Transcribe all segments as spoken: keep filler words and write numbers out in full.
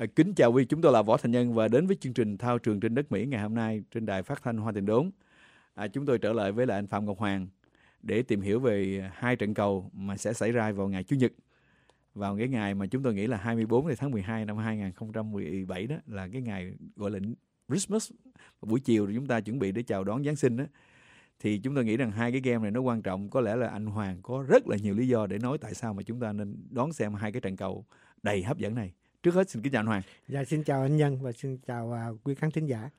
À, kính chào quý vị, chúng tôi là Võ Thành Nhân và đến với chương trình Thao trường trên đất Mỹ ngày hôm nay trên đài phát thanh Hoa Tiền Đốn. À, chúng tôi trở lại với lại anh Phạm Ngọc Hoàng để tìm hiểu về hai trận cầu mà sẽ xảy ra vào ngày Chủ nhật. Vào cái ngày mà chúng tôi nghĩ là hai mươi bốn tháng mười hai năm hai không một bảy, đó là cái ngày gọi là Christmas. Buổi chiều thì chúng ta chuẩn bị để chào đón Giáng sinh đó. Thì chúng tôi nghĩ rằng hai cái game này nó quan trọng. Có lẽ là anh Hoàng có rất là nhiều lý do để nói tại sao mà chúng ta nên đón xem hai cái trận cầu đầy hấp dẫn này. Trước hết xin kính chào anh Hoàng. Dạ, xin chào anh Nhân và xin chào uh, quý khán thính giả.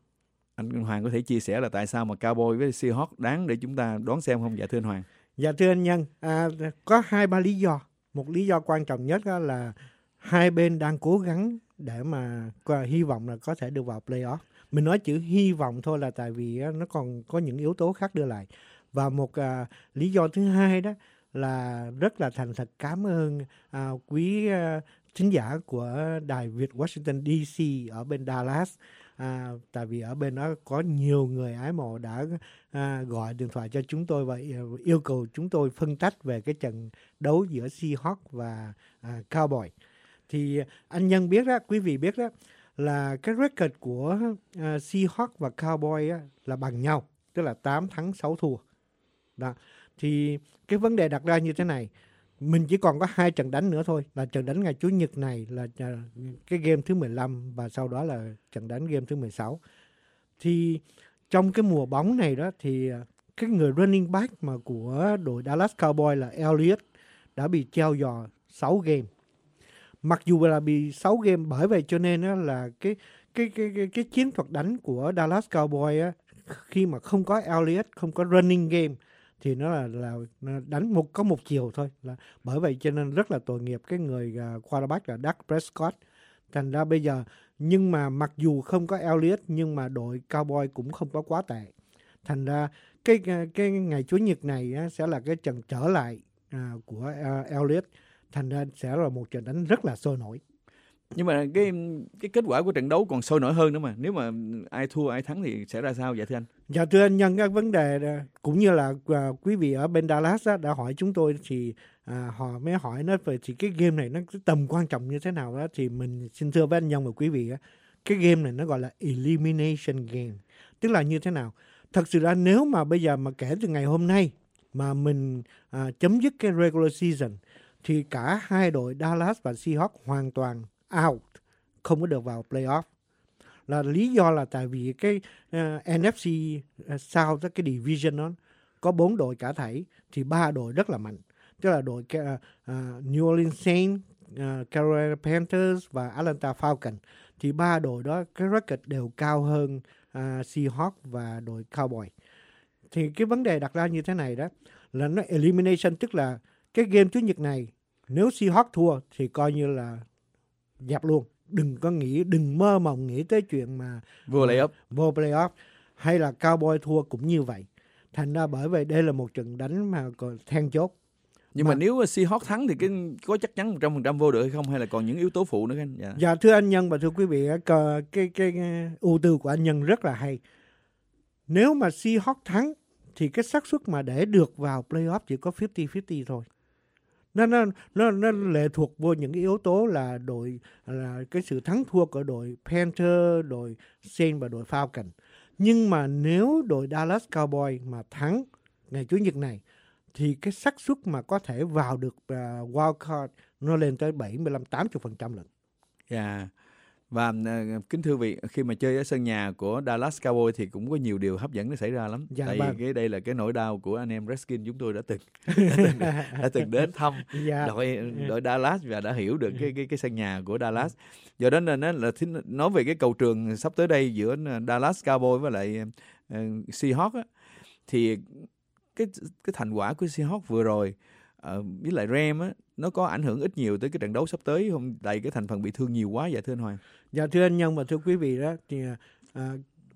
Anh Hoàng có thể chia sẻ là tại sao mà Cowboy với Seahawks đáng để chúng ta đón xem không? Dạ thưa anh Hoàng. Dạ thưa anh Nhân, à, có hai ba lý do. Một lý do quan trọng nhất là hai bên đang cố gắng để mà hy vọng là có thể được vào playoff. Mình nói chữ hy vọng thôi là tại vì nó còn có những yếu tố khác đưa lại. Và một uh, lý do thứ hai đó là rất là thành thật cảm ơn uh, quý uh, thính giả của đài Việt Washington đê xê ở bên Dallas. À, tại vì ở bên đó có nhiều người ái mộ đã à, gọi điện thoại cho chúng tôi và yêu cầu chúng tôi phân tách về cái trận đấu giữa Seahawks và à, Cowboy. Thì anh Nhân biết đó, quý vị biết đó, là cái record của à, Seahawks và Cowboy á, là bằng nhau, tức là tám thắng sáu thua. Đó. Thì cái vấn đề đặt ra như thế này, mình chỉ còn có hai trận đánh nữa thôi, là trận đánh ngày Chủ nhật này là cái game thứ mười lăm và sau đó là trận đánh game thứ mười sáu. Thì trong cái mùa bóng này đó thì cái người running back mà của đội Dallas Cowboys là Elliott đã bị treo giò sáu game. Mặc dù là bị sáu game, bởi vậy cho nên đó là cái cái cái cái, cái chiến thuật đánh của Dallas Cowboys á, khi mà không có Elliott, không có running game thì nó là, là đánh một có một chiều thôi, là bởi vậy cho nên rất là tội nghiệp cái người uh, quarterback là Dak Prescott. Thành ra bây giờ, nhưng mà mặc dù không có Elliott nhưng mà đội Cowboy cũng không có quá tệ. Thành ra cái cái ngày Chủ nhật này á, sẽ là cái trận trở lại uh, của uh, Elliott. Thành ra sẽ là một trận đánh rất là sôi nổi. Nhưng mà cái cái kết quả của trận đấu còn sôi nổi hơn nữa mà. Nếu mà ai thua ai thắng thì sẽ ra sao vậy thưa anh? Dạ thưa anh Nhân, cái vấn đề cũng như là uh, quý vị ở bên Dallas á, đã hỏi chúng tôi thì uh, họ mới hỏi nó về thì cái game này nó cái tầm quan trọng như thế nào đó, thì mình xin thưa với anh Nhân và quý vị á, cái game này nó gọi là elimination game. Tức là như thế nào? Thật sự ra nếu mà bây giờ mà kể từ ngày hôm nay mà mình uh, chấm dứt cái regular season thì cả hai đội Dallas và Seahawks hoàn toàn out, không có được vào playoff. Là lý do là tại vì cái uh, en ép xê uh, South, cái division đó có bốn đội cả thảy, thì ba đội rất là mạnh, tức là đội uh, uh, New Orleans Saints, uh, Carolina Panthers và Atlanta Falcons. Thì ba đội đó cái record đều cao hơn uh, Seahawks và đội Cowboy. Thì cái vấn đề đặt ra như thế này đó là nó elimination, tức là cái game Chủ nhật này nếu Seahawks thua thì coi như là dẹp luôn. Đừng có nghĩ, đừng mơ mộng nghĩ tới chuyện mà vô playoff. Vô playoff hay là Cowboy thua cũng như vậy. Thành ra bởi vậy đây là một trận đánh mà còn then chốt. Nhưng mà, mà nếu Seahawks thắng thì cái có chắc chắn một trăm phần trăm vô được hay không, hay là còn những yếu tố phụ nữa anh? Dạ. Dạ thưa anh Nhân và thưa quý vị, cái cái, cái ưu tư của anh Nhân rất là hay. Nếu mà Seahawks thắng thì cái xác suất mà để được vào playoff chỉ có năm mươi năm mươi thôi. Nó, nó, nó, nó lệ thuộc vô những yếu tố là đội là cái sự thắng thua của đội Panther, đội Saints và đội Falcon. Nhưng mà nếu đội Dallas Cowboys mà thắng ngày Chủ nhật này thì cái xác suất mà có thể vào được uh, wild card nó lên tới bảy mươi lăm đến tám mươi phần trăm lần. Dạ. Yeah. Và uh, kính thưa vị, khi mà chơi ở sân nhà của Dallas Cowboys thì cũng có nhiều điều hấp dẫn nó xảy ra lắm. Dạ, tại vâng. vì cái đây là cái nỗi đau của anh em Redskins, chúng tôi đã từng đã từng, đã từng đến thăm dạ. đội đội Dallas và đã hiểu được cái cái cái sân nhà của Dallas. Do đó nên là nói về cái cầu trường sắp tới đây giữa Dallas Cowboys với lại uh, Seahawks á, thì cái cái thành quả của Seahawks vừa rồi uh, với lại Rams á, nó có ảnh hưởng ít nhiều tới cái trận đấu sắp tới không? Tại cái thành phần bị thương nhiều quá vậy thưa anh Hoàng. Dạ thưa anh Nhân và thưa quý vị đó, thì à,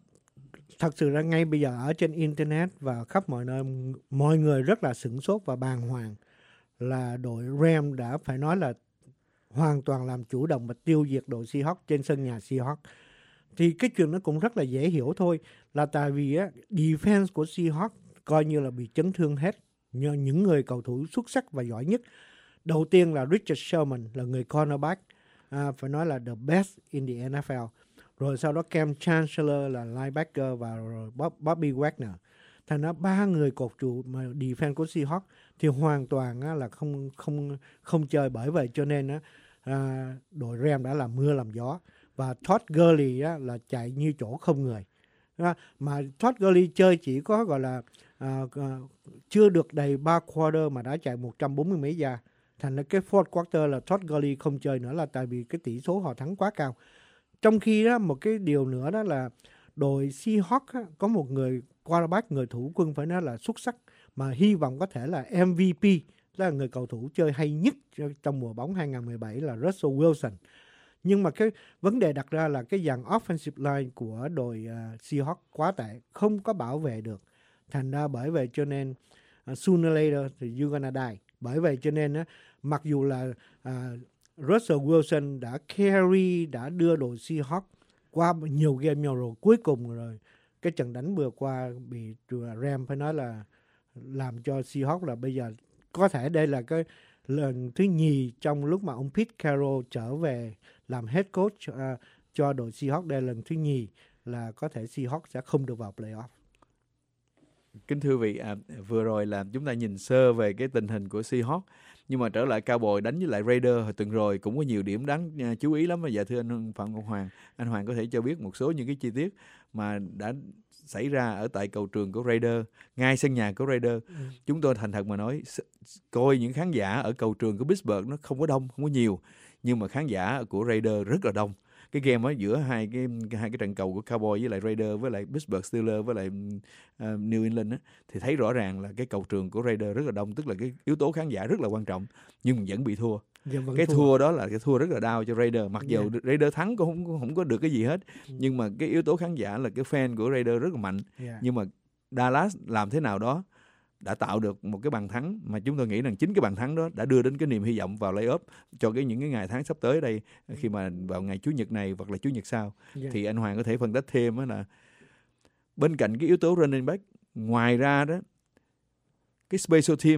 thật sự ra ngay bây giờ ở trên internet và khắp mọi nơi mọi người rất là sửng sốt và bàng hoàng là đội Rams đã phải nói là hoàn toàn làm chủ động và tiêu diệt đội Seahawks trên sân nhà Seahawks. Thì cái chuyện nó cũng rất là dễ hiểu thôi, là tại vì á, defense của Seahawks coi như là bị chấn thương hết. Nhờ những người cầu thủ xuất sắc và giỏi nhất. Đầu tiên là Richard Sherman là người cornerback. à, phải nói là the best in the en ép lờ. Rồi sau đó Cam Chancellor là linebacker và rồi Bob, Bobby Wagner. Thành ra ba người cột trụ mà defense của Seahawks thì hoàn toàn á, là không không không chơi. Bởi vậy cho nên á, à, đội Ram đã làm mưa làm gió và Todd Gurley á, là chạy như chỗ không người. À, mà Todd Gurley chơi chỉ có gọi là à, à, chưa được đầy ba quarter mà đã chạy một trăm bốn mươi mấy giây. Thành ra cái fourth quarter là Todd Gurley không chơi nữa là tại vì cái tỷ số họ thắng quá cao. Trong khi đó một cái điều nữa đó là đội Seahawks á, có một người quarterback, người thủ quân phải nói là xuất sắc mà hy vọng có thể là em vê pê, là người cầu thủ chơi hay nhất trong mùa bóng hai không một bảy là Russell Wilson. Nhưng mà cái vấn đề đặt ra là cái dàn offensive line của đội uh, Seahawks quá tệ, không có bảo vệ được. Thành ra bởi vậy cho nên uh, sooner or later thì you're gonna die. Bởi vậy cho nên uh, mặc dù là uh, Russell Wilson đã carry, đã đưa đội Seahawks qua nhiều game nhau rồi, cuối cùng rồi cái trận đánh vừa qua bị Ram phải nói là làm cho Seahawks là bây giờ có thể đây là cái lần thứ nhì trong lúc mà ông Pete Carroll trở về làm head coach uh, cho đội Seahawks. Đây là lần thứ nhì là có thể Seahawks sẽ không được vào playoff. Kính thưa vị, à, vừa rồi là chúng ta nhìn sơ về cái tình hình của Seahawks, nhưng mà trở lại Cowboys đánh với lại Raiders hồi tuần rồi cũng có nhiều điểm đáng uh, chú ý lắm. Và dạ thưa anh Phạm Ngọc Hoàng, anh Hoàng có thể cho biết một số những cái chi tiết mà đã xảy ra ở tại cầu trường của Raiders, ngay sân nhà của Raiders. Ừ. Chúng tôi thành thật mà nói, coi những khán giả ở cầu trường của Pittsburgh nó không có đông, không có nhiều, nhưng mà khán giả của Raiders rất là đông. Cái game ở giữa hai cái hai cái trận cầu của Cowboys với lại Raiders với lại Pittsburgh Steelers với lại uh, New England á, thì thấy rõ ràng là cái cầu trường của Raiders rất là đông, tức là cái yếu tố khán giả rất là quan trọng, nhưng vẫn bị thua. Cái thua. thua đó là cái thua rất là đau cho Raiders. Mặc dù yeah. Raiders thắng cũng không, không có được cái gì hết, mm. nhưng mà cái yếu tố khán giả là cái fan của Raiders rất là mạnh. Yeah. Nhưng mà Dallas làm thế nào đó đã tạo được một cái bàn thắng mà chúng tôi nghĩ rằng chính cái bàn thắng đó đã đưa đến cái niềm hy vọng vào playoff cho cái những cái ngày tháng sắp tới đây, khi mà vào ngày Chủ nhật này hoặc là Chủ nhật sau. Yeah. Thì anh Hoàng có thể phân tích thêm đó là bên cạnh cái yếu tố running back, ngoài ra đó cái special team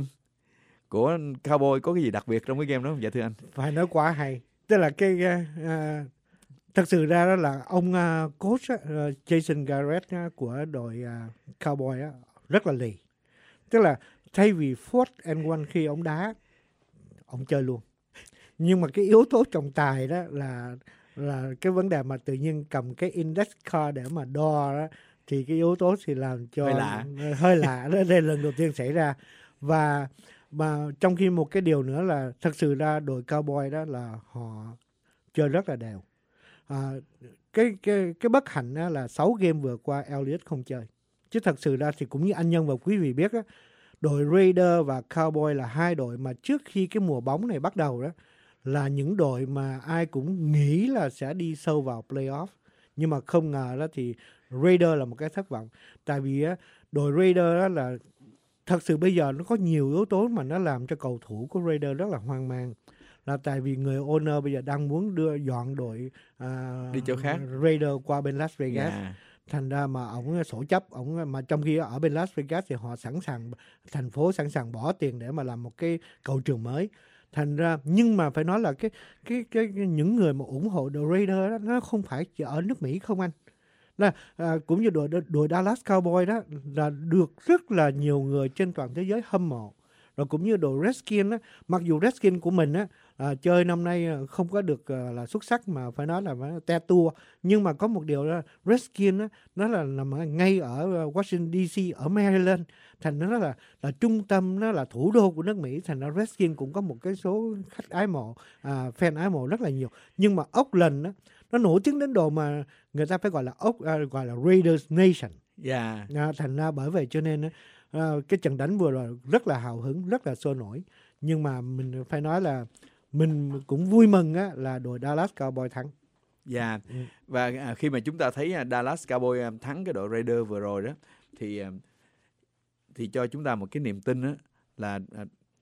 của Cowboys có cái gì đặc biệt trong cái game đó không dạ thưa anh? Phải nói quá hay. Tức là cái uh, thật sự ra đó là ông uh, coach uh, Jason Garrett uh, của đội uh, Cowboys uh, rất là lì. Tức là thay vì fourth and one khi ông đá, ông chơi luôn. Nhưng mà cái yếu tố trọng tài đó là là cái vấn đề mà tự nhiên cầm cái index card để mà đo đó, thì cái yếu tố thì làm cho hơi lạ. Hơi lạ. Đây là lần đầu tiên xảy ra. Và mà trong khi một cái điều nữa là thật sự ra đội Cowboys đó là họ chơi rất là đều. À, cái cái cái bất hạnh đó là sáu game vừa qua Elliott không chơi. Chứ thật sự ra thì cũng như anh Nhân và quý vị biết đó, đội Raiders và Cowboys là hai đội mà trước khi cái mùa bóng này bắt đầu đó là những đội mà ai cũng nghĩ là sẽ đi sâu vào playoff. Nhưng mà không ngờ đó thì Raiders là một cái thất vọng. Tại vì á, đội Raiders đó là thật sự bây giờ nó có nhiều yếu tố mà nó làm cho cầu thủ của Raiders rất là hoang mang. Là tại vì người owner bây giờ đang muốn đưa dọn đội uh, đi chỗ khác, Raiders qua bên Las Vegas. Yeah. Thành ra mà ổng sổ chấp, ổng mà trong khi ở bên Las Vegas thì họ sẵn sàng, thành phố sẵn sàng bỏ tiền để mà làm một cái cầu trường mới. Thành ra nhưng mà phải nói là cái cái cái, cái những người mà ủng hộ đội Raiders đó, nó không phải chỉ ở nước Mỹ không anh. Là à, cũng như đội đội Dallas Cowboys đó là được rất là nhiều người trên toàn thế giới hâm mộ. Rồi cũng như đội Redskins á, mặc dù Redskins của mình á à, chơi năm nay không có được à, là xuất sắc mà phải nói là te tua, nhưng mà có một điều là Redskins á, nó là nằm ngay ở Washington đê xê ở Maryland, thành nó là là trung tâm, nó là thủ đô của nước Mỹ, thành ra Redskins cũng có một cái số khách ái mộ, à, fan ái mộ rất là nhiều. Nhưng mà Oakland á, nó nổi tiếng đến độ mà người ta phải gọi là Oak, à, gọi là Raiders Nation. Yeah. À, thành ra bởi vậy cho nên á, à, cái trận đánh vừa rồi rất là hào hứng, rất là sôi nổi. Nhưng mà mình phải nói là mình cũng vui mừng á, là đội Dallas Cowboys thắng. Dạ. Yeah. Ừ. Và à, khi mà chúng ta thấy à, Dallas Cowboys thắng cái đội Raiders vừa rồi đó, thì à, thì cho chúng ta một cái niềm tin á, là à,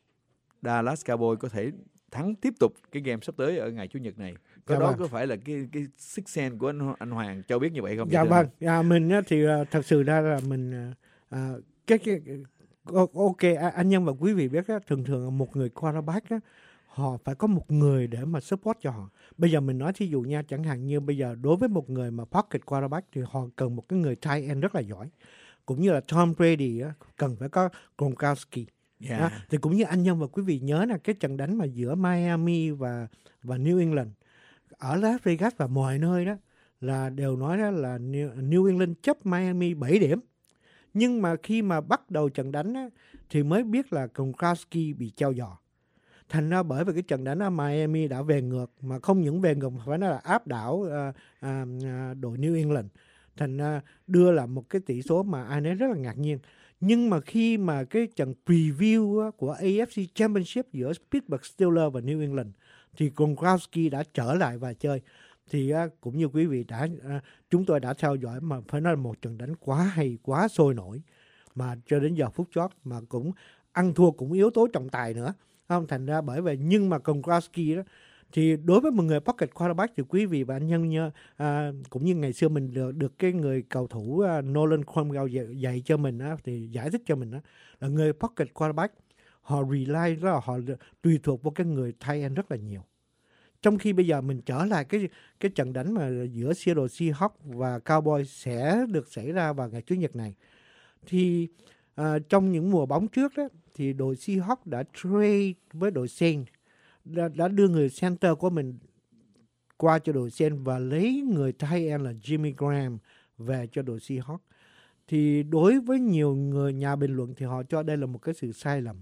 Dallas Cowboys có thể thắng tiếp tục cái game sắp tới ở ngày Chủ nhật này. Có dạ đó vâng. Có phải là cái cái sixth sense của anh anh Hoàng cho biết như vậy không? Dạ vâng. Dạ, mình á, thì uh, thật sự ra là mình uh, cái cái ok anh Nhân và quý vị biết á, thường thường một người quarterback á, họ phải có một người để mà support cho họ. Bây giờ mình nói thí dụ nha, chẳng hạn như bây giờ đối với một người mà pocket quarterback thì họ cần một cái người tight end rất là giỏi. Cũng như là Tom Brady á, cần phải có Gronkowski. Yeah. Đó. Thì cũng như anh Nhân và quý vị nhớ là cái trận đánh mà giữa Miami và và New England ở Las Vegas và mọi nơi đó là đều nói đó là New England chấp Miami bảy điểm. Nhưng mà khi mà bắt đầu trận đánh á, thì mới biết là Gronkowski bị treo giò. Thành ra bởi vì cái trận đánh ở Miami đã về ngược, mà không những về ngược mà phải nói là áp đảo uh, uh, uh, đội New England. Thành ra đưa là một cái tỷ số mà ai nấy rất là ngạc nhiên. Nhưng mà khi mà cái trận preview của a ép xê Championship giữa Pittsburgh Steelers và New England thì Gronkowski đã trở lại và chơi. Thì uh, cũng như quý vị đã uh, chúng tôi đã theo dõi, mà phải nói là một trận đánh quá hay, quá sôi nổi, mà cho đến giờ phút chót mà cũng ăn thua cũng yếu tố trọng tài nữa. Không, thành ra bởi vậy, nhưng mà Gronkowski đó thì đối với một người pocket quarterback thì quý vị và anh Nhân nhớ, à, cũng như ngày xưa mình được, được cái người cầu thủ uh, Nolan Cromwell dạy, dạy cho mình á, thì giải thích cho mình á, là người pocket quarterback họ rely đó, họ tùy thuộc vào cái người tight end rất là nhiều. Trong khi bây giờ mình trở lại cái cái trận đánh mà giữa Seattle Seahawks và Cowboys sẽ được xảy ra vào ngày Chủ nhật này, thì à, trong những mùa bóng trước đó thì đội Seahawks đã trade với đội Saints, đã, đã đưa người center của mình qua cho đội Saints và lấy người tight end là Jimmy Graham về cho đội Seahawks. Thì đối với nhiều người nhà bình luận thì họ cho đây là một cái sự sai lầm.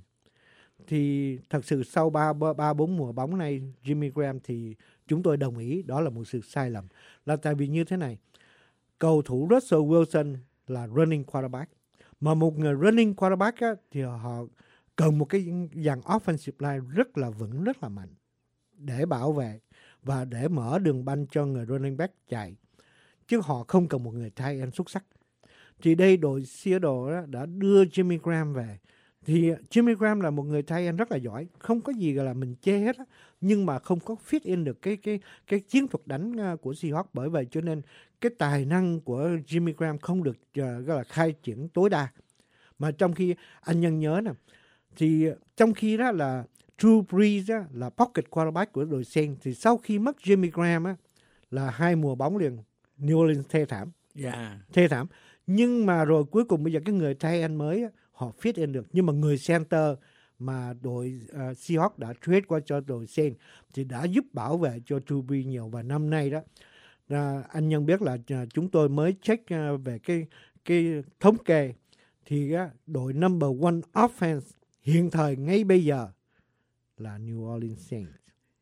Thì thật sự sau ba ba bốn mùa bóng này Jimmy Graham thì chúng tôi đồng ý đó là một sự sai lầm. Là tại vì như thế này, cầu thủ Russell Wilson là running quarterback, mà một người running quarterback á, thì họ cần một cái dàn offensive line rất là vững, rất là mạnh để bảo vệ và để mở đường banh cho người running back chạy, chứ họ không cần một người tight end xuất sắc. Thì đây đội Seattle đã đưa Jimmy Graham về. Thì Jimmy Graham là một người tight end rất là giỏi, không có gì gọi là mình chê hết á, nhưng mà không có fit in được cái cái cái chiến thuật đánh của Seahawks. Bởi vậy cho nên cái tài năng của Jimmy Graham không được uh, gọi là khai triển tối đa. Mà trong khi anh Nhân nhớ nè, thì trong khi đó là Drew Brees á, là pocket quarterback của đội Saints, thì sau khi mất Jimmy Graham á, là hai mùa bóng liền New Orleans thê thảm. Yeah. Thê thảm. Nhưng mà rồi cuối cùng bây giờ cái người tight end mới á, họ fit in được. Nhưng mà người center mà đội uh, Seahawks đã trade qua cho đội Saints thì đã giúp bảo vệ cho Drew Brees nhiều. Và năm nay đó, uh, anh Nhân biết là uh, chúng tôi mới check uh, về cái, cái thống kê. Thì uh, đội number one offense hiện thời ngay bây giờ là New Orleans Saints.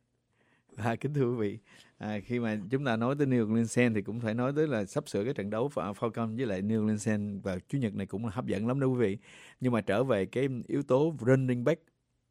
À, kính thưa quý vị, à, khi mà chúng ta nói tới New Orleans Saints thì cũng phải nói tới là sắp sửa cái trận đấu Falcons với lại New Orleans Saints vào Chủ nhật này cũng là hấp dẫn lắm đó quý vị. Nhưng mà trở về cái yếu tố running back,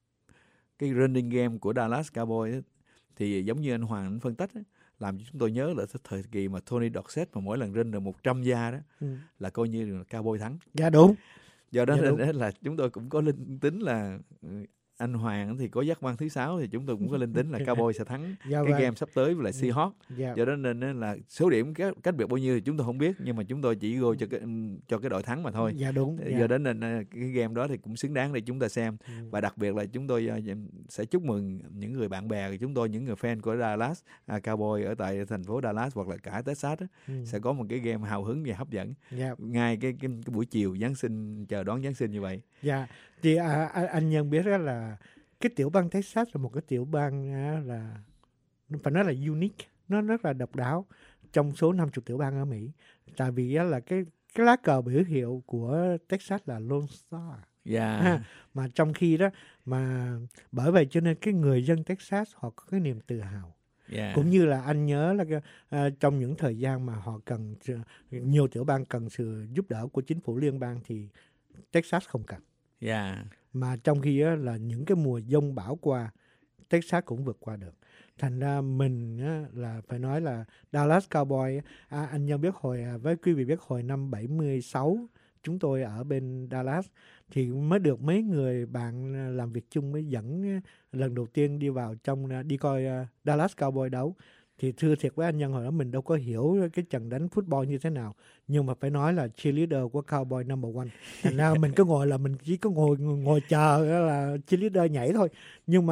cái running game của Dallas Cowboys ấy, thì giống như anh Hoàng anh phân tích ấy, làm cho chúng tôi nhớ là thời kỳ mà Tony Dorsett mà mỗi lần run được một trăm gia đó, ừ. là coi như là Cowboys thắng. Dạ đúng. Do đó dạ nên đúng. là chúng tôi cũng có linh tính là anh Hoàng thì có giác quan thứ sáu, thì chúng tôi cũng có linh tính là Cowboys sẽ thắng dạ cái vậy. game sắp tới với lại Seahawks. dạ. Do đó nên là số điểm cách biệt bao nhiêu thì chúng tôi không biết, nhưng mà chúng tôi chỉ go cho cái cho cái đội thắng mà thôi. Dạ đúng. Do dạ. đó nên cái game đó thì cũng xứng đáng để chúng ta xem. ừ. Và đặc biệt là chúng tôi sẽ chúc mừng những người bạn bè của chúng tôi, những người fan của Dallas à, Cowboys ở tại thành phố Dallas hoặc là cả Texas đó, ừ. sẽ có một cái game hào hứng và hấp dẫn dạ. ngay cái, cái cái buổi chiều Giáng sinh, chờ đón Giáng sinh như vậy. Dạ. Thì à, anh Nhân biết đó là cái tiểu bang Texas là một cái tiểu bang là phải nói là unique, nó rất là độc đáo trong số năm mươi tiểu bang ở Mỹ. Tại vì là cái cái lá cờ biểu hiệu của Texas là Lone Star. Yeah. À, mà trong khi đó mà bởi vậy cho nên cái người dân Texas họ có cái niềm tự hào. Yeah. Cũng như là anh nhớ là uh, trong những thời gian mà họ cần nhiều tiểu bang cần sự giúp đỡ của chính phủ liên bang thì Texas không cần. Yeah. Mà trong khi á, là những cái mùa giông bão qua, Texas cũng vượt qua được. Thành ra mình á, là phải nói là Dallas Cowboys, à, anh Nhân biết hồi, với quý vị biết hồi năm bảy mươi sáu, chúng tôi ở bên Dallas, thì mới được mấy người bạn làm việc chung mới dẫn lần đầu tiên đi vào trong, đi coi Dallas Cowboys đấu. Thì thưa thiệt với anh Nhân, hồi đó mình đâu có hiểu cái trận đánh football như thế nào. Nhưng mà phải nói là cheerleader của Cowboy number one. Thành ra mình cứ ngồi là mình chỉ có ngồi ngồi chờ là cheerleader nhảy thôi. Nhưng mà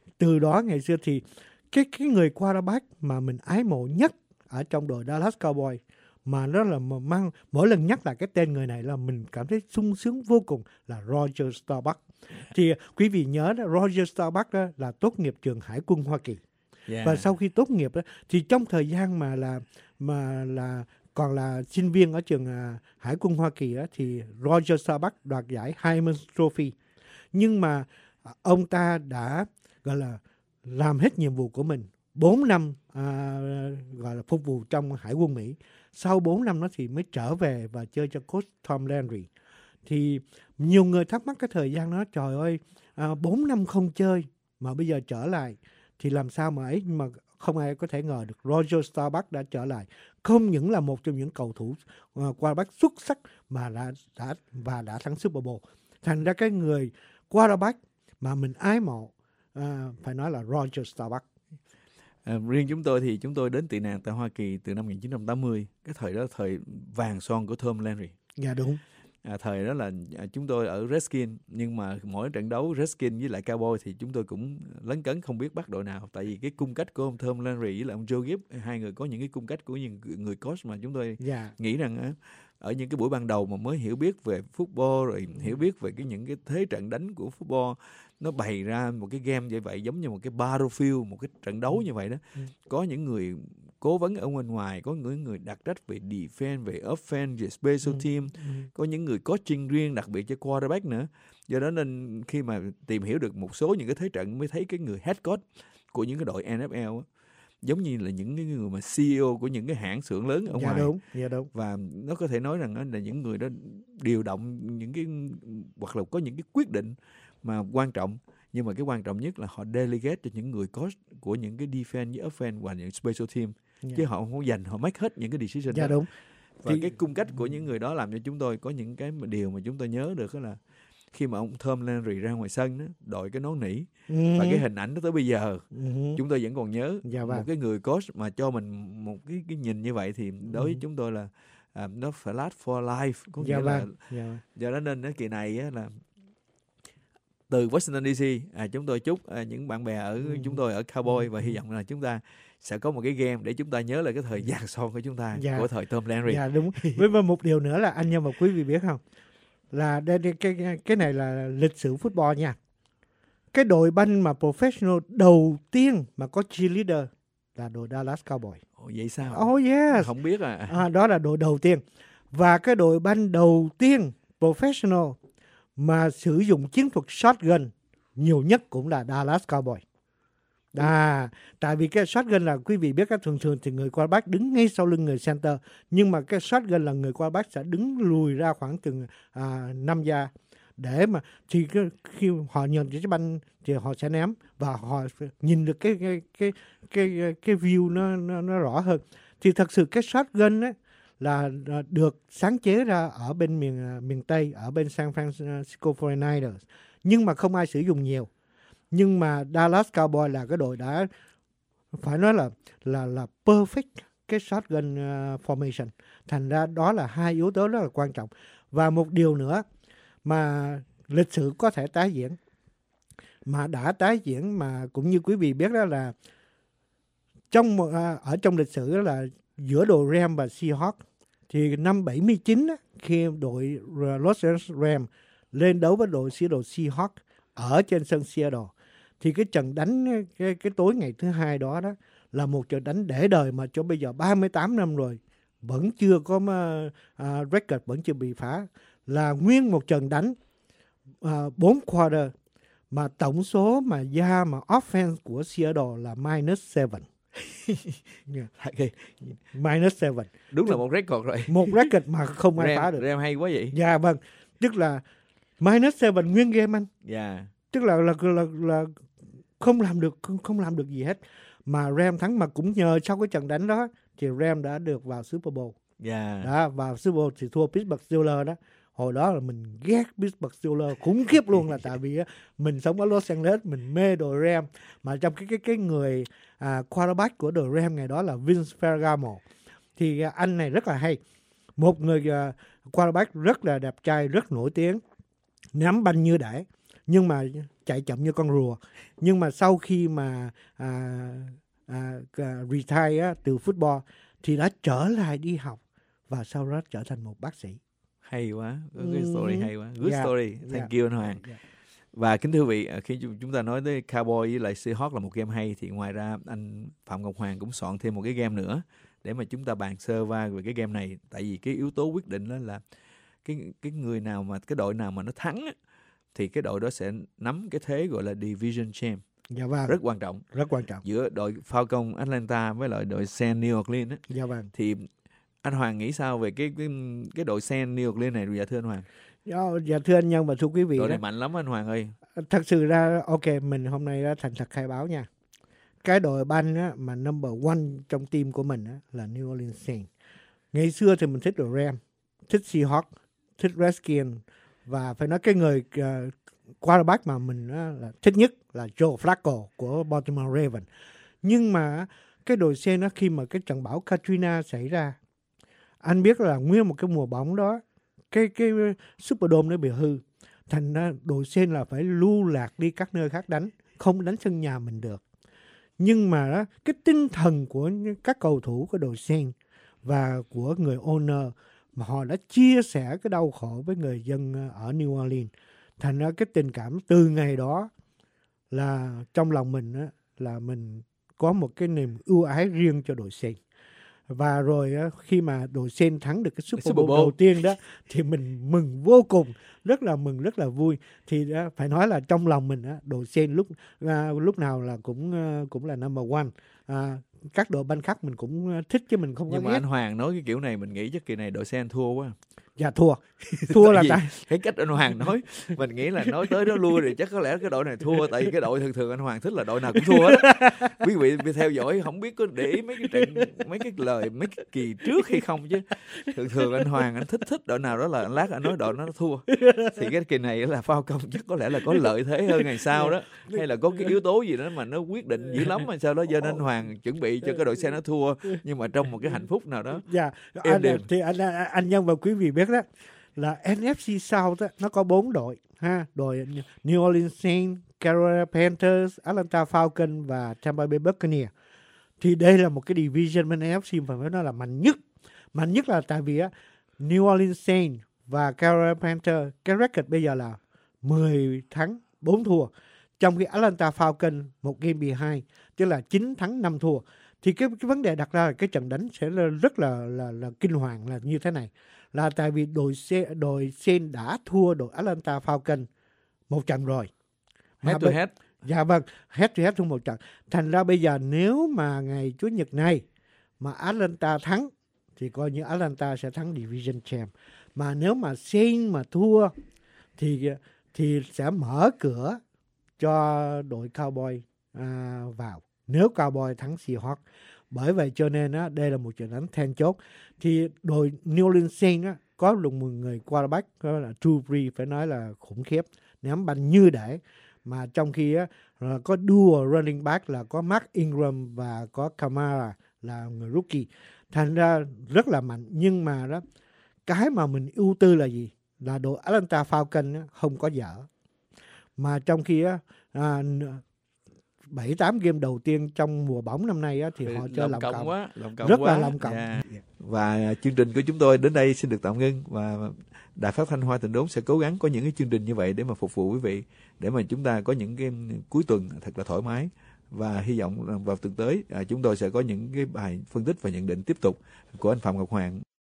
từ đó ngày xưa thì cái cái người quarterback mà mình ái mộ nhất ở trong đội Dallas Cowboys, mà nó là mang mỗi lần nhắc lại cái tên người này là mình cảm thấy sung sướng vô cùng, là Roger Staubach. Thì quý vị nhớ đó, Roger Staubach đó là tốt nghiệp trường Hải quân Hoa Kỳ. Yeah. Và sau khi tốt nghiệp đó, thì trong thời gian mà là mà là còn là sinh viên ở trường uh, Hải quân Hoa Kỳ đó, thì Roger Staubach đoạt giải Heisman Trophy. Nhưng mà uh, ông ta đã gọi là làm hết nhiệm vụ của mình. bốn năm à, gọi là phục vụ trong Hải quân Mỹ. Sau bốn năm đó thì mới trở về và chơi cho coach Tom Landry. Thì nhiều người thắc mắc cái thời gian đó, trời ơi, à, bốn năm không chơi mà bây giờ trở lại thì làm sao mà ấy, mà không ai có thể ngờ được Roger Staubach đã trở lại. Không những là một trong những cầu thủ uh, quarterback xuất sắc mà đã, đã và đã thắng Super Bowl. Thành ra cái người quarterback mà mình ái mộ uh, phải nói là Roger Staubach. À, riêng chúng tôi thì chúng tôi đến tị nạn tại Hoa Kỳ từ năm một nghìn chín trăm tám mươi. Cái thời đó là thời vàng son của Tom Landry. Dạ đúng. À, thời đó là chúng tôi ở Redskins, nhưng mà mỗi trận đấu Redskins với lại Cowboy thì chúng tôi cũng lấn cấn không biết bắt đội nào, tại vì cái cung cách của ông Tom Landry với lại ông Joe Gibbs, hai người có những cái cung cách của những người coach mà chúng tôi yeah. nghĩ rằng ở những cái buổi ban đầu mà mới hiểu biết về football, rồi hiểu biết về cái những cái thế trận đánh của football, nó bày ra một cái game như vậy, giống như một cái battlefield, một cái trận đấu như vậy đó. Ừ. Có những người cố vấn ở bên ngoài, có những người đặc trách về defense, về offense, về special team, ừ. Ừ. có những người coaching riêng đặc biệt cho quarterback nữa. Do đó nên khi mà tìm hiểu được một số những cái thế trận mới thấy cái người head coach của những cái đội N F L á, giống như là những cái người mà C E O của những cái hãng xưởng lớn ở dạ ngoài. Đúng, dạ đúng. Và nó có thể nói rằng là những người đó điều động những cái, hoặc là có những cái quyết định mà quan trọng, nhưng mà cái quan trọng nhất là họ delegate cho những người coach của những cái defense với offense và những special team, yeah. chứ họ không dành, họ make hết những cái decision dạ đó. Đúng. Và thì cái cung cách của những người đó làm cho chúng tôi có những cái điều mà chúng tôi nhớ được, đó là khi mà ông Tom Landry ra ngoài sân đó, đội cái nón nỉ, ừ. và cái hình ảnh đó tới bây giờ ừ. chúng tôi vẫn còn nhớ. Dạ một cái người coach mà cho mình một cái cái nhìn như vậy thì đối với ừ. chúng tôi là uh, nó phải last for life, có nghĩa dạ là dạ. do đó nên cái kỳ này á, là từ Washington D C à, chúng tôi chúc à, những bạn bè ở ừ. chúng tôi ở Cowboy, và hy vọng là chúng ta sẽ có một cái game để chúng ta nhớ lại cái thời vàng son của chúng ta, dạ. của thời Tom Landry. Dạ đúng. Với một điều nữa là anh em và quý vị biết không, là đây, đây cái cái này là lịch sử football nha. Cái đội banh mà professional đầu tiên mà có cheerleader là đội Dallas Cowboys. Ồ, vậy sao? Oh yes. Không biết à. à. Đó là đội đầu tiên. Và cái đội banh đầu tiên professional mà sử dụng chiến thuật shotgun nhiều nhất cũng là Dallas Cowboys. À, tại vì cái shotgun là quý vị biết, các thường thường thì người quarterback đứng ngay sau lưng người center, nhưng mà cái shotgun là người quarterback sẽ đứng lùi ra khoảng từng à, năm giây để mà thì cái, khi họ nhận cái banh thì họ sẽ ném và họ nhìn được cái cái cái cái cái view nó nó, nó rõ hơn. Thì thật sự cái shotgun á là được sáng chế ra ở bên miền miền Tây, ở bên San Francisco forty-niners, nhưng mà không ai sử dụng nhiều. Nhưng mà Dallas Cowboys là cái đội đã phải nói là là là perfect cái shotgun uh, formation. Thành ra đó là hai yếu tố rất là quan trọng. Và một điều nữa mà lịch sử có thể tái diễn, mà đã tái diễn mà cũng như quý vị biết đó là trong uh, ở trong lịch sử đó là giữa đội Rams và Seahawks. Thì năm bảy mươi chín á, khi đội Los Angeles Rams lên đấu với đội Seattle Seahawks ở trên sân Seattle, thì cái trận đánh cái, cái tối ngày thứ hai đó đó là một trận đánh để đời mà cho bây giờ ba mươi tám năm rồi vẫn chưa có uh, record, vẫn chưa bị phá. Là nguyên một trận đánh bốn uh, quarter mà tổng số mà ra mà offense của Seattle là minus bảy. yeah. minus bảy. Đúng là một record rồi. Một record mà không ai Ram, phá được. Ram hay quá vậy. Dạ vâng. Tức là minus bảy nguyên game anh. Dạ. Yeah. Tức là là, là là không làm được không, không làm được gì hết. Mà Ram thắng, mà cũng nhờ sau cái trận đánh đó thì Ram đã được vào Super Bowl. Dạ. Yeah. Đó, vào Super Bowl thì thua Pittsburgh Steelers đó. Hồi đó là mình ghét Pittsburgh Steelers khủng khiếp luôn, là tại vì mình sống ở Los Angeles, mình mê đội Ram. Mà trong cái cái cái người à, quarterback của đội Ram ngày đó là Vince Ferragamo. Thì à, anh này rất là hay. Một người à, quarterback rất là đẹp trai, rất nổi tiếng, nắm banh như đẩy. nhưng mà chạy chậm như con rùa. Nhưng mà sau khi mà à, à, à, retire á, từ football thì đã trở lại đi học và sau đó trở thành một bác sĩ. Hay quá, cái story hay quá, good Yeah, story, thank yeah, you anh Hoàng. yeah. Và kính thưa quý vị, khi chúng ta nói tới Cowboy với lại Seahawks là một game hay, thì ngoài ra anh Phạm Ngọc Hoàng cũng soạn thêm một cái game nữa để mà chúng ta bàn sơ qua về cái game này. Tại vì cái yếu tố quyết định đó là cái cái người nào mà cái đội nào mà nó thắng á, thì cái đội đó sẽ nắm cái thế gọi là Division Champ. Dạ vâng. Rất quan trọng. Rất quan trọng. Giữa đội Falcon Atlanta với lại đội Saints New Orleans á. Dạ vâng. Thì anh Hoàng nghĩ sao về cái cái, cái đội Saints New Orleans này, dạ thưa anh Hoàng? Dạ thưa anh Nhân và thưa quý vị. Đội này mạnh lắm anh Hoàng ơi. Thật sự ra, ok, mình hôm nay đã thành thật khai báo nha. Cái đội banh á, mà number one trong team của mình á, là New Orleans Saints. Ngày xưa thì mình thích đội Rams, thích Seahawks, thích Redskins, và phải nói cái người uh, quarterback mà mình uh, là thích nhất là Joe Flacco của Baltimore Ravens. Nhưng mà cái đội Saints đó, khi mà cái trận bão Katrina xảy ra, anh biết là nguyên một cái mùa bóng đó, cái cái Superdome nó bị hư, thành ra đội Saints là phải lưu lạc đi các nơi khác đánh, không đánh sân nhà mình được. Nhưng mà đó, cái tinh thần của các cầu thủ của đội Saints và của người owner mà họ đã chia sẻ cái đau khổ với người dân ở New Orleans, thành ra cái tình cảm từ ngày đó là trong lòng mình á, là mình có một cái niềm ưu ái riêng cho đội Saints. Và rồi khi mà đội Saints thắng được cái Super Bowl, Super Bowl đầu tiên đó thì mình mừng vô cùng, rất là mừng, rất là vui. Thì đó, phải nói là trong lòng mình đó, đội Saints lúc à, lúc nào là cũng cũng là number one. À, các đội banh khác mình cũng thích chứ mình không có Nhưng ghét. mà anh Hoàng nói cái kiểu này mình nghĩ chắc kỳ này đội Saints thua quá. Dạ thua. Thua là tại cái cách anh Hoàng nói mình nghĩ là nói tới đó lui thì chắc có lẽ cái đội này thua, tại vì cái đội thường thường anh Hoàng thích là đội nào cũng thua hết. Quý vị theo dõi không biết có để ý mấy cái trận, mấy cái lời mấy cái kỳ trước hay không, chứ thường thường anh Hoàng anh thích thích đội nào đó là lát anh nói đội nó thua. Thì cái kỳ này là Falcon chắc có lẽ là có lợi thế hơn ngày sau đó, hay là có cái yếu tố gì đó mà nó quyết định dữ lắm hay sao đó, do nên anh Hoàng chuẩn bị cho cái đội xe nó thua, nhưng mà trong một cái hạnh phúc nào đó. Dạ, anh, thì anh, anh, anh Nhân và quý vị biết đó là en ép xê South đó, nó có bốn đội ha, đội New Orleans Saints, Carolina Panthers, Atlanta Falcons và Tampa Bay Buccaneers. Thì đây là một cái division bên en ép xê mà phải nói là mạnh nhất. Mạnh nhất là tại vì á, New Orleans Saints và Carolina Panthers cái record bây giờ là mười thắng bốn thua, trong khi Atlanta Falcons một game behind, tức là chín thắng năm thua. Thì cái, cái vấn đề đặt ra là cái trận đánh sẽ là rất là, là, là kinh hoàng là như thế này. Là tại vì đội đội Saints đã thua đội Atlanta Falcons một trận rồi. Head to head. Dạ vâng, head to head thua một trận. Thành ra bây giờ nếu mà ngày Chủ nhật này mà Atlanta thắng thì coi như Atlanta sẽ thắng Division Champ. Mà nếu mà Saints mà thua thì thì sẽ mở cửa cho đội Cowboy à, vào. Nếu Cowboy thắng Seahawks. Bởi vậy cho nên á, đây là một trận đánh then chốt. Thì đội New Orleans Saints á, có được một người quarterback đó là Drew Brees, phải nói là khủng khiếp, ném banh như để. Mà trong khi á, có dual running back là có Mark Ingram và có Kamara là người rookie. Thành ra rất là mạnh. Nhưng mà đó, cái mà mình ưu tư là gì? Là đội Atlanta Falcons á, không có dở. Mà trong khi á, à, bảy tám game đầu tiên trong mùa bóng năm nay á, thì họ chơi lòng cộng quá, lòng cộng rất quá. là lòng cộng. Yeah. Và chương trình của chúng tôi đến đây xin được tạm ngưng, và Đài Phát thanh Hoa Tịnh Đốn sẽ cố gắng có những cái chương trình như vậy để mà phục vụ quý vị, để mà chúng ta có những cái cuối tuần thật là thoải mái. Và hy vọng vào tuần tới chúng tôi sẽ có những cái bài phân tích và nhận định tiếp tục của anh Phạm Ngọc Hoàng.